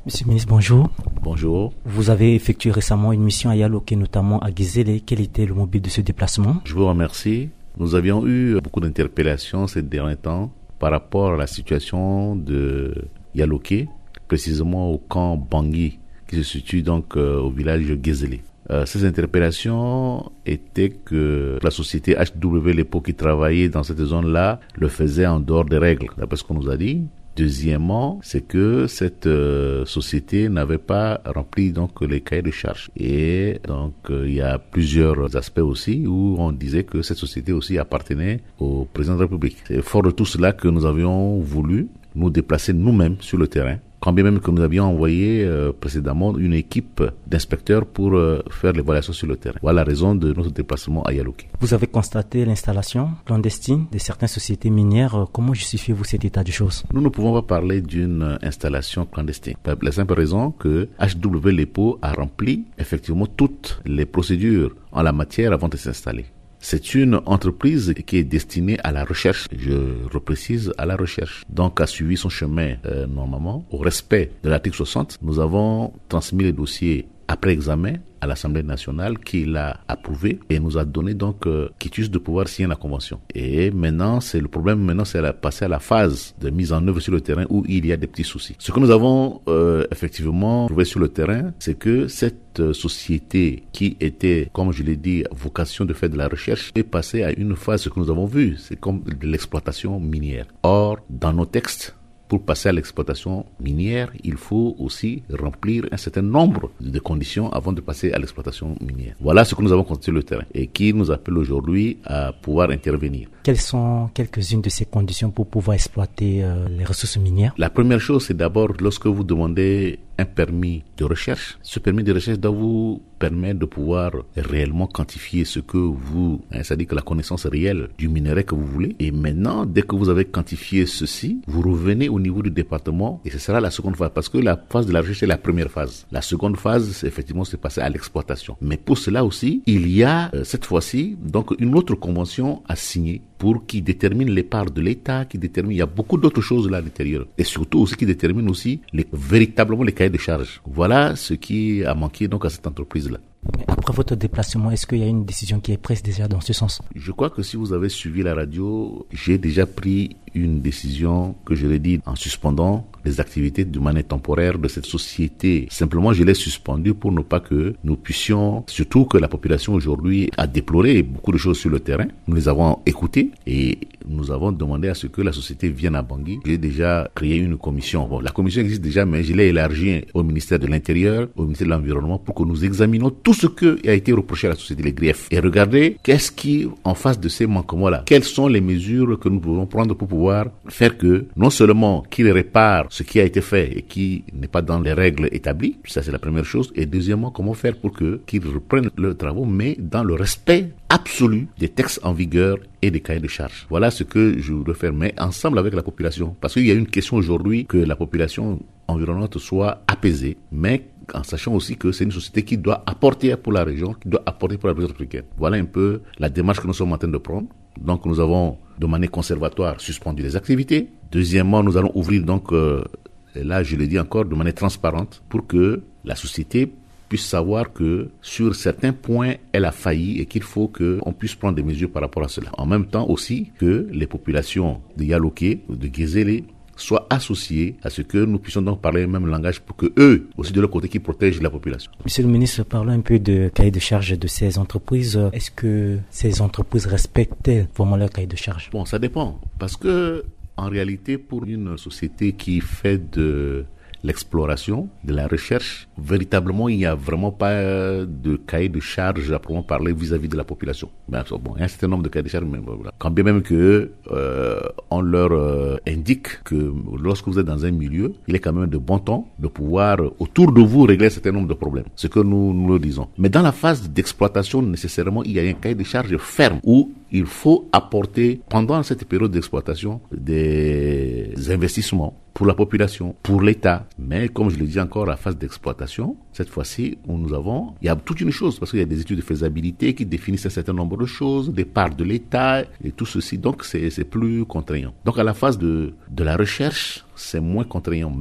Monsieur le ministre, bonjour. Bonjour. Vous avez effectué récemment une mission à Yaloké, notamment à Guézélé. Quel était le mobile de ce déplacement? Je vous remercie. Nous avions eu beaucoup d'interpellations ces derniers temps par rapport à la situation de Yaloké, précisément au camp Bangui, qui se situe donc au village de Guézélé. Ces interpellations étaient que la société HW Lepo qui travaillait dans cette zone-là le faisait en dehors des règles, d'après ce qu'on nous a dit. Deuxièmement, c'est que cette société n'avait pas rempli donc les cahiers de charges. Et donc il y a plusieurs aspects aussi où on disait que cette société aussi appartenait au président de la République. C'est fort de tout cela que nous avions voulu nous déplacer nous-mêmes sur le terrain, quand bien même que nous avions envoyé précédemment une équipe d'inspecteurs pour faire l'évaluation sur le terrain. Voilà la raison de notre déplacement à Yaloké. Vous avez constaté l'installation clandestine de certaines sociétés minières. Comment justifiez-vous cet état de choses? Nous ne pouvons pas parler d'une installation clandestine. Pour la simple raison que HW Lepo a rempli effectivement toutes les procédures en la matière avant de s'installer. C'est une entreprise qui est destinée à la recherche, je reprécise, à la recherche. Donc, a suivi son chemin normalement, au respect de l'article 60. Nous avons transmis les dossiers après examen à l'Assemblée nationale qui l'a approuvé et nous a donné donc quitus de pouvoir signer la convention. Et maintenant, c'est le problème, c'est passer à la phase de mise en œuvre sur le terrain où il y a des petits soucis. Ce que nous avons effectivement trouvé sur le terrain, c'est que cette société qui était, comme je l'ai dit, vocation de faire de la recherche est passée à une phase, ce que nous avons vu, c'est comme de l'exploitation minière. Or, dans nos textes, pour passer à l'exploitation minière, il faut aussi remplir un certain nombre de conditions avant de passer à l'exploitation minière. Voilà ce que nous avons constaté sur le terrain et qui nous appelle aujourd'hui à pouvoir intervenir. Quelles sont quelques-unes de ces conditions pour pouvoir exploiter les ressources minières? La première chose, c'est d'abord lorsque vous demandez un permis de recherche. Ce permis de recherche doit vous permettre de pouvoir réellement quantifier ce que vous, c'est-à-dire que la connaissance réelle du minerai que vous voulez. Et maintenant, dès que vous avez quantifié ceci, vous revenez au niveau du département et ce sera la seconde phase parce que la phase de la recherche est la première phase. La seconde phase, c'est effectivement c'est passer à l'exploitation. Mais pour cela aussi, il y a cette fois-ci donc une autre convention à signer pour qui détermine les parts de l'État, qui détermine, il y a beaucoup d'autres choses là à l'intérieur et surtout aussi qui détermine aussi véritablement les cahiers de charges. Voilà ce qui a manqué donc à cette entreprise-là. Mais après votre déplacement, est-ce qu'il y a une décision qui est prise déjà dans ce sens? Je crois que si vous avez suivi la radio, j'ai déjà pris une décision que je l'ai dit en suspendant les activités de manière temporaire de cette société. Simplement, je l'ai suspendue pour ne pas que nous puissions, surtout que la population aujourd'hui a déploré beaucoup de choses sur le terrain. Nous les avons écoutées et nous avons demandé à ce que la société vienne à Bangui. J'ai déjà créé une commission. Bon, la commission existe déjà, mais je l'ai élargie au ministère de l'Intérieur, au ministère de l'Environnement pour que nous examinions tout ce qui a été reproché à la société, les griefs. Et regardez qu'est-ce qui, en face de ces manquements-là, quelles sont les mesures que nous pouvons prendre pour pouvoir faire que, non seulement qu'ils réparent ce qui a été fait et qui n'est pas dans les règles établies, ça c'est la première chose, et deuxièmement, comment faire pour qu'ils reprennent leurs travaux, mais dans le respect absolu des textes en vigueur et des cahiers de charges. Voilà ce que je voudrais faire, mais ensemble avec la population, parce qu'il y a une question aujourd'hui que la population environnante soit apaisée, mais en sachant aussi que c'est une société qui doit apporter pour la région, qui doit apporter pour la région africaine. Voilà un peu la démarche que nous sommes en train de prendre. Donc nous avons de manière conservatoire suspendu les activités. Deuxièmement, nous allons ouvrir donc, là je le dis encore, de manière transparente pour que la société puisse savoir que sur certains points, elle a failli et qu'il faut qu'on puisse prendre des mesures par rapport à cela. En même temps aussi que les populations de Yaloké, de Guézélé, soient associés à ce que nous puissions donc parler le même langage pour que eux, aussi de leur côté, qui protègent la population. Monsieur le ministre, parlons un peu de cahier de charge de ces entreprises. Est-ce que ces entreprises respectent vraiment leur cahier de charge? Bon, ça dépend. Parce que, en réalité, pour une société qui fait de l'exploration, de la recherche, véritablement, il n'y a vraiment pas de cahier de charge à proprement parler vis-à-vis de la population. Ben, bon, il y a un certain nombre de cahiers de charge, mais voilà. Quand bien même que on leur indique que lorsque vous êtes dans un milieu, il est quand même de bon ton de pouvoir autour de vous régler un certain nombre de problèmes. Ce que nous le disons. Mais dans la phase d'exploitation, nécessairement, il y a un cahier de charge ferme où il faut apporter pendant cette période d'exploitation des investissements pour la population, pour l'État. Mais comme je le dis encore, la phase d'exploitation, cette fois-ci, il y a toute une chose, parce qu'il y a des études de faisabilité qui définissent un certain nombre de choses, des parts de l'État et tout ceci. Donc, c'est plus contraignant. Donc, à la phase de la recherche, c'est moins contraignant, mais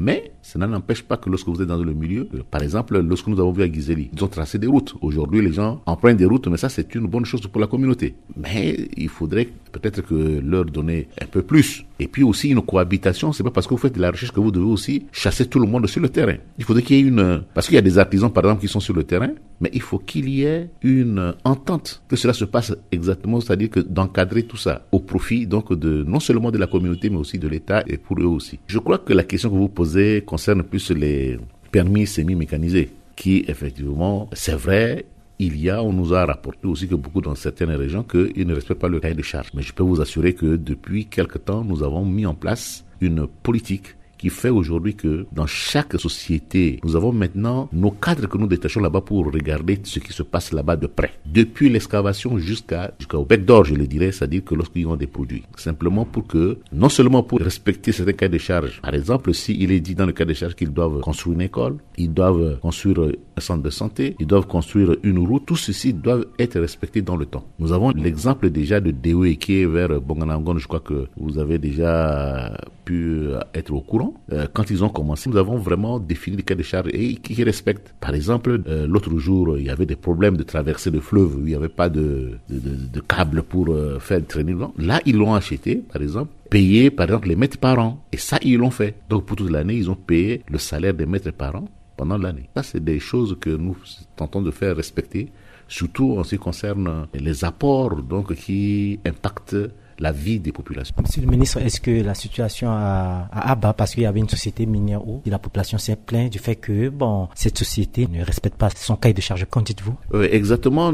Cela n'empêche pas que lorsque vous êtes dans le milieu, par exemple, lorsque nous avons vu à Gizeli, ils ont tracé des routes. Aujourd'hui, les gens empruntent des routes, mais ça, c'est une bonne chose pour la communauté. Mais il faudrait peut-être que leur donner un peu plus. Et puis aussi, une cohabitation, c'est pas parce que vous faites de la recherche que vous devez aussi chasser tout le monde sur le terrain. Il faudrait qu'il y ait parce qu'il y a des artisans, par exemple, qui sont sur le terrain, mais il faut qu'il y ait une entente, que cela se passe exactement, c'est-à-dire que d'encadrer tout ça au profit, donc, non seulement de la communauté, mais aussi de l'État et pour eux aussi. Je crois que la question que vous posez concerne plus les permis semi-mécanisés, qui, effectivement, c'est vrai, on nous a rapporté aussi que beaucoup dans certaines régions qu'ils ne respectent pas le cahier de charge. Mais je peux vous assurer que depuis quelque temps, nous avons mis en place une politique qui fait aujourd'hui que dans chaque société, nous avons maintenant nos cadres que nous détachons là-bas pour regarder ce qui se passe là-bas de près. Depuis l'excavation jusqu'au bec d'or, je le dirais, c'est-à-dire que lorsqu'ils ont des produits. Simplement pour que, non seulement pour respecter certains cahiers de charge, par exemple, s'il est dit dans le cahier de charge qu'ils doivent construire une école, ils doivent construire un centre de santé, ils doivent construire une route, tout ceci doivent être respectés dans le temps. Nous avons l'exemple déjà de Dewe qui est vers Bonganangon, je crois que vous avez déjà pu être au courant. Quand ils ont commencé, nous avons vraiment défini les cas de charge et qui respectent. Par exemple, l'autre jour, il y avait des problèmes de traversée de fleuve où il n'y avait pas de câble pour faire traîner. Là, ils l'ont acheté, par exemple, payé, par exemple, les maîtres par an. Et ça, ils l'ont fait. Donc, pour toute l'année, ils ont payé le salaire des maîtres par an pendant l'année. Ça, c'est des choses que nous tentons de faire respecter, surtout en ce qui concerne les apports donc, qui impactent la vie des populations. Monsieur le ministre, est-ce que la situation à Aba, parce qu'il y avait une société minière où la population s'est plainte du fait que cette société ne respecte pas son cahier de charge, qu'en dites-vous? Exactement,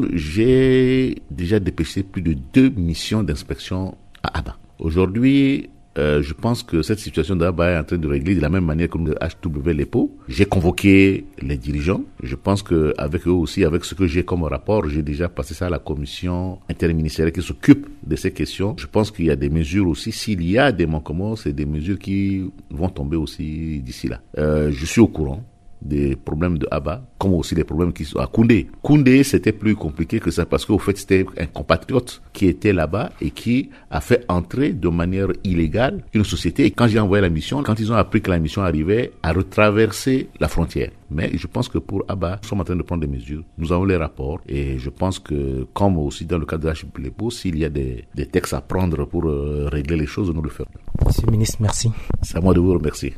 j'ai déjà dépêché plus de 2 missions d'inspection à Aba. Aujourd'hui, je pense que cette situation d'Aba est en train de régler de la même manière que nous HW l'EPO. J'ai convoqué les dirigeants. Je pense que avec eux aussi, avec ce que j'ai comme rapport, j'ai déjà passé ça à la commission interministérielle qui s'occupe de ces questions. Je pense qu'il y a des mesures aussi. S'il y a des manquements, c'est des mesures qui vont tomber aussi d'ici là. Je suis au courant des problèmes de Aba, comme aussi des problèmes qui sont à Koundé. Koundé, c'était plus compliqué que ça parce qu'au fait, c'était un compatriote qui était là-bas et qui a fait entrer de manière illégale une société. Et quand j'ai envoyé la mission, quand ils ont appris que la mission arrivait, à retraverser la frontière. Mais je pense que pour Aba, nous sommes en train de prendre des mesures. Nous avons les rapports et je pense que, comme aussi dans le cas de HPLEPO, s'il y a des textes à prendre pour régler les choses, nous le ferons. Monsieur le ministre, merci. C'est à moi de vous remercier.